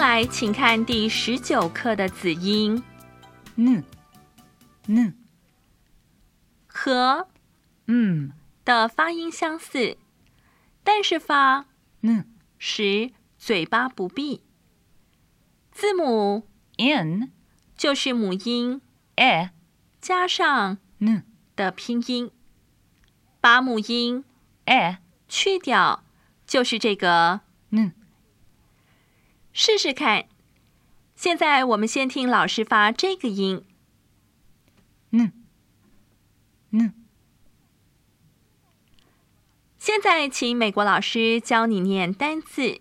来请看第19课的子音 n 和的发音相似，但是发时嘴巴不闭。字母 n 就是母音 e 加上 n 的拼音，把母音 e 去掉就是这个 n 试试看。现在我们先听老师发这个音 n 现在请美国老师教你念单字。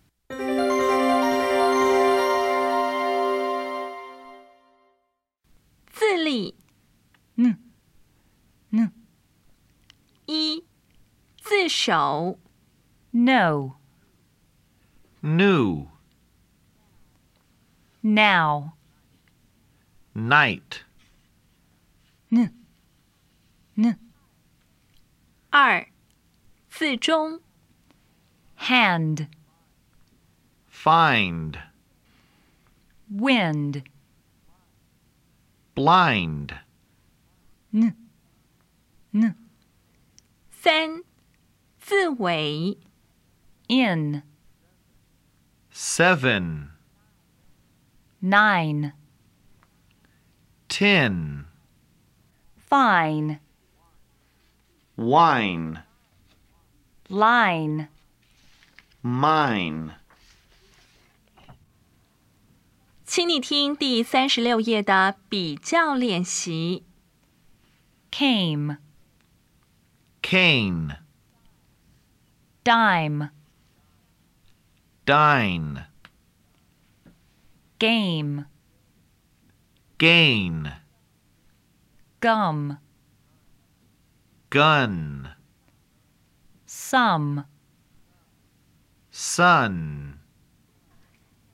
自立 n 一自首 no New, now night, n 二自中 hand find, wind blind, n 三自为 in 7, 9 10, fine wine, line mine. 请你听第36页的比较练习。 came Cane, dime dine, game gain, gum gun, some sun,